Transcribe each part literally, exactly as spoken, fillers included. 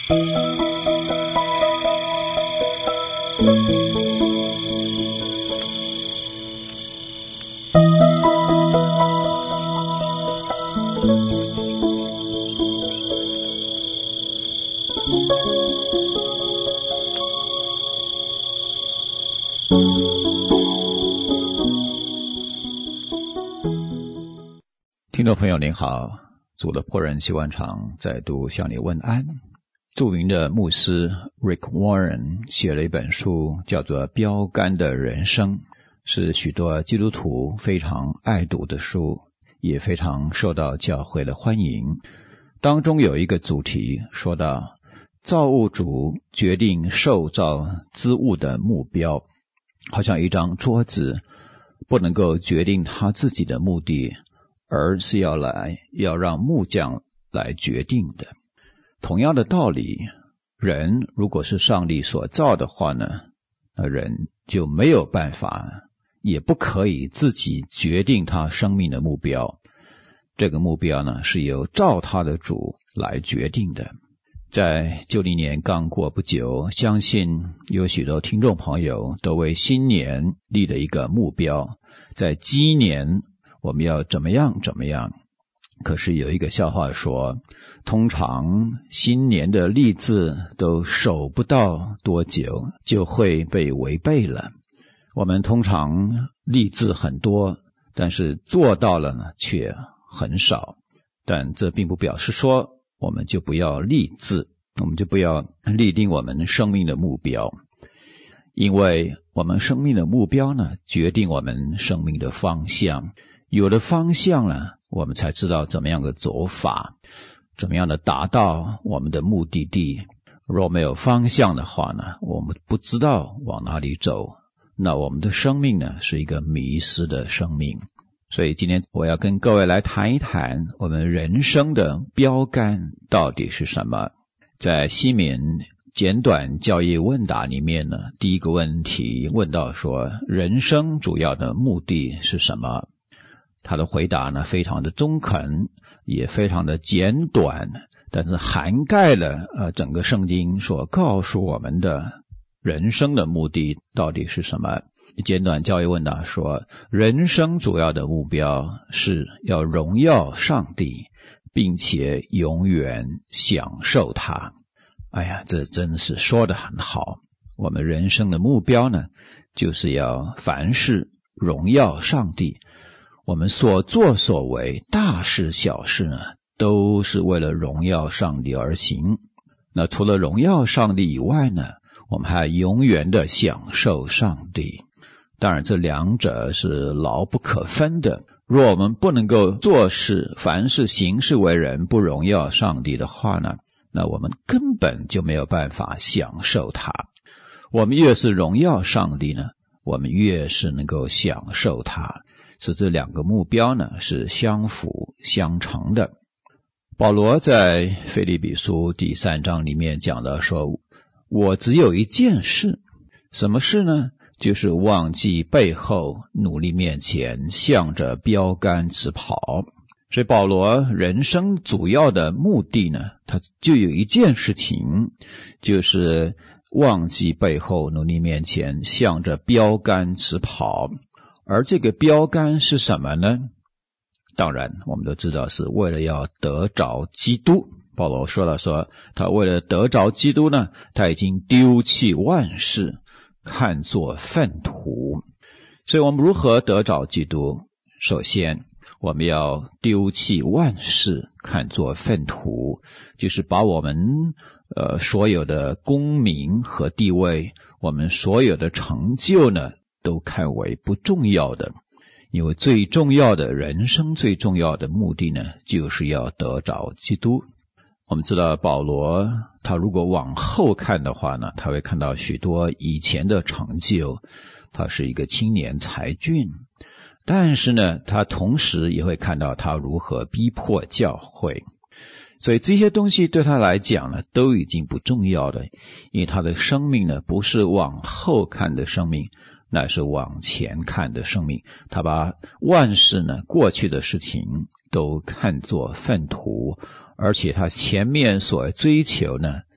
听众朋友您好，主的仆人希望场再度向你问安。著名的牧师 Rick Warren 写了一本书叫做《标杆的人生》，是许多基督徒非常爱读的书，也非常受到教会的欢迎。当中有一个主题说到，造物主决定受造之物的目标，好像一张桌子不能够决定他自己的目的，而是要来要让木匠来决定的。同样的道理，人如果是上帝所造的话呢，那人就没有办法，也不可以自己决定他生命的目标。这个目标呢，是由造他的主来决定的。在九零年刚过不久，相信有许多听众朋友都为新年立了一个目标，在鸡年我们要怎么样怎么样。可是有一个笑话说，通常新年的立志都守不到多久就会被违背了。我们通常立志很多，但是做到了呢却很少。但这并不表示说我们就不要立志，我们就不要立定我们生命的目标。因为我们生命的目标呢，决定我们生命的方向。有了方向了，我们才知道怎么样的走法，怎么样的达到我们的目的地。若没有方向的话呢，我们不知道往哪里走，那我们的生命呢，是一个迷失的生命。所以今天我要跟各位来谈一谈我们人生的标杆到底是什么。在西敏简短教义问答里面呢，第一个问题问到说，人生主要的目的是什么？他的回答呢，非常的中肯，也非常的简短，但是涵盖了呃整个圣经所告诉我们的人生的目的到底是什么。简短教育问答说，人生主要的目标是要荣耀上帝，并且永远享受它。哎呀，这真是说得很好。我们人生的目标呢，就是要凡事荣耀上帝。我们所作所为，大事小事呢，都是为了荣耀上帝而行。那除了荣耀上帝以外呢，我们还永远的享受上帝。当然这两者是牢不可分的。若我们不能够做事，凡事行事为人不荣耀上帝的话呢，那我们根本就没有办法享受它。我们越是荣耀上帝呢，我们越是能够享受它。是这两个目标呢，是相辅相成的。保罗在腓立比书第三章里面讲到说，我只有一件事。什么事呢？就是忘记背后，努力面前，向着标杆直跑。所以保罗人生主要的目的呢，他就有一件事情，就是忘记背后，努力面前，向着标杆直跑。而这个标杆是什么呢？当然我们都知道是为了要得着基督。保罗说了说，他为了得着基督呢，他已经丢弃万事，看作粪土。所以我们如何得着基督？首先我们要丢弃万事，看作粪土，就是把我们呃所有的功名和地位，我们所有的成就呢，都看为不重要的。因为最重要的人生最重要的目的呢，就是要得着基督。我们知道保罗他如果往后看的话呢，他会看到许多以前的成就。他是一个青年才俊，但是呢他同时也会看到他如何逼迫教会。所以这些东西对他来讲呢，都已经不重要了。因为他的生命呢，不是往后看的生命，乃是往前看的生命。他把万事呢，过去的事情都看作粪土，而且他前面所追求呢，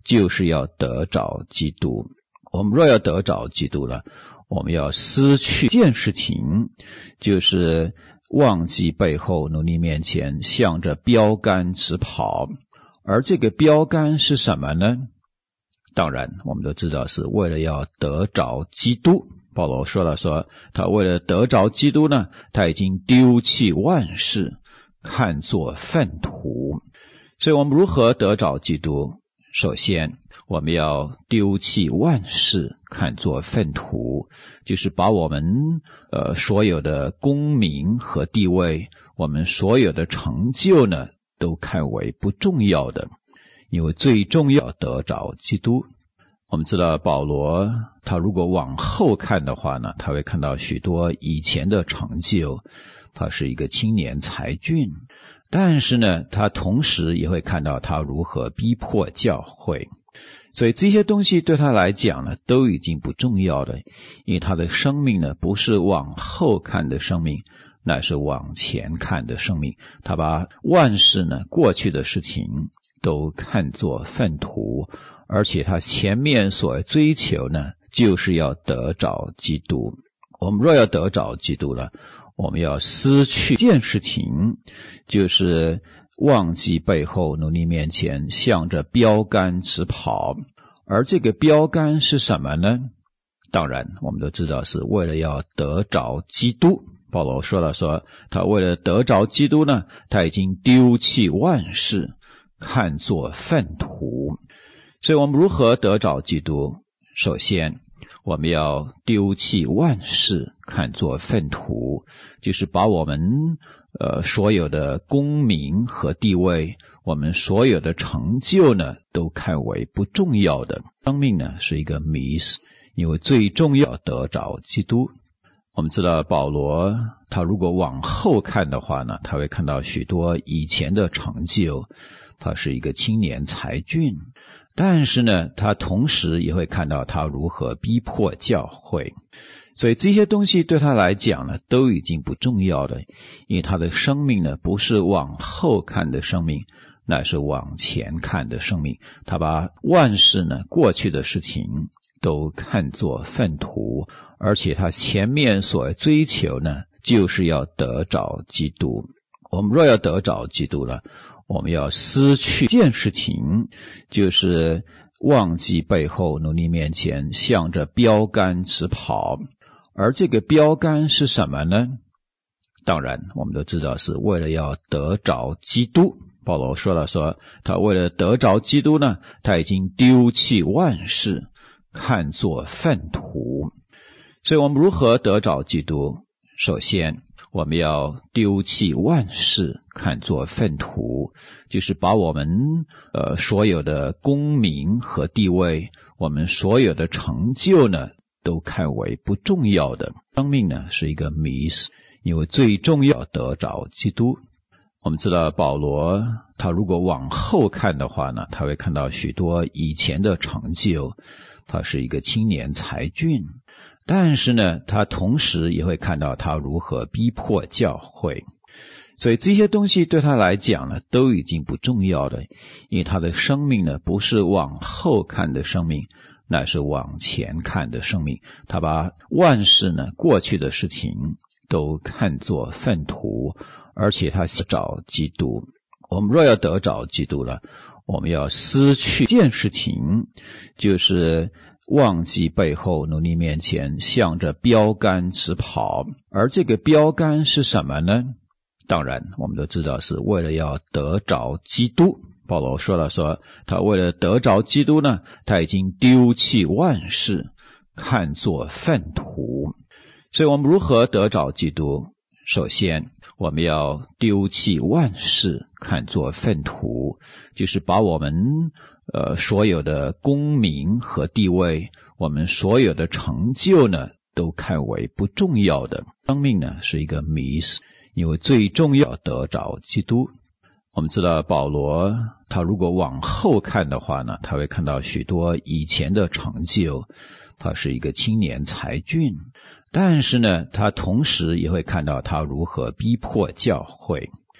就是要得着基督。我们若要得着基督了，我们要失去一件事情，就是忘记背后，努力面前，向着标杆直跑。而这个标杆是什么呢？当然我们都知道是为了要得着基督。保罗说了说，他为了得着基督呢，他已经丢弃万事，看作粪土。所以我们如何得着基督？首先我们要丢弃万事，看作粪土，就是把我们呃所有的功名和地位，我们所有的成就呢，都看为不重要的，因为最重要得着基督。我们知道保罗他如果往后看的话呢，他会看到许多以前的成就，他是一个青年才俊，但是呢他同时也会看到他如何逼迫教会。所以这些东西对他来讲呢，都已经不重要了，因为他的生命呢，不是往后看的生命，乃是往前看的生命。他把万事呢，过去的事情都看作粪土，而且他前面所追求呢，就是要得着基督。我们若要得着基督了，我们要失去一件事情，就是忘记背后，努力面前，向着标杆直跑。而这个标杆是什么呢？当然我们都知道是为了要得着基督。保罗说了说，他为了得着基督呢，他已经丢弃万事，看作粪土。所以我们如何得着基督？首先我们要丢弃万事，看作粪土，就是把我们呃所有的功名和地位，我们所有的成就呢，都看为不重要的。生命呢是一个迷失，因为最重要得着基督。我们知道保罗他如果往后看的话呢，他会看到许多以前的成就，他是一个青年才俊，但是呢他同时也会看到他如何逼迫教会。所以这些东西对他来讲呢，都已经不重要了，因为他的生命呢，不是往后看的生命，乃是往前看的生命。他把万事呢，过去的事情都看作粪土，而且他前面所追求呢，就是要得着基督。我们若要得着基督了，我们要失去一件事情，就是忘记背后，努力面前，向着标杆直跑。而这个标杆是什么呢？当然我们都知道是为了要得着基督。保罗说了说，他为了得着基督呢，他已经丢弃万事，看作粪土。所以我们如何得着基督？首先我们要丢弃万事，看作粪土，就是把我们呃所有的功名和地位，我们所有的成就呢，都看为不重要的。生命呢是一个迷失，因为最重要得着基督。我们知道保罗他如果往后看的话呢，他会看到许多以前的成就，他是一个青年才俊，但是呢他同时也会看到他如何逼迫教会。所以这些东西对他来讲呢，都已经不重要了，因为他的生命呢，不是往后看的生命，乃是往前看的生命。他把万事呢，过去的事情都看作粪土，而且他找基督。我们若要得着基督了，我们要失去一件事情，就是忘记背后，努力面前，向着标杆直跑。而这个标杆是什么呢？当然我们都知道是为了要得着基督。保罗说了说，他为了得着基督呢，他已经丢弃万事，看作粪土。所以我们如何得着基督？首先我们要丢弃万事，看作粪土，就是把我们呃所有的功名和地位，我们所有的成就呢，都看为不重要的。生命呢是一个迷失，因为最重要得着基督。我们知道保罗他如果往后看的话呢，他会看到许多以前的成就，他是一个青年才俊，但是呢他同时也会看到他如何逼迫教会。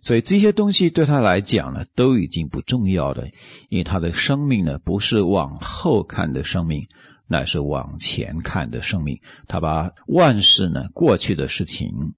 所以这些东西对他来讲呢，都已经不重要了，因为他的生命呢，不是往后看的生命，乃是往前看的生命。他把万事呢，过去的事情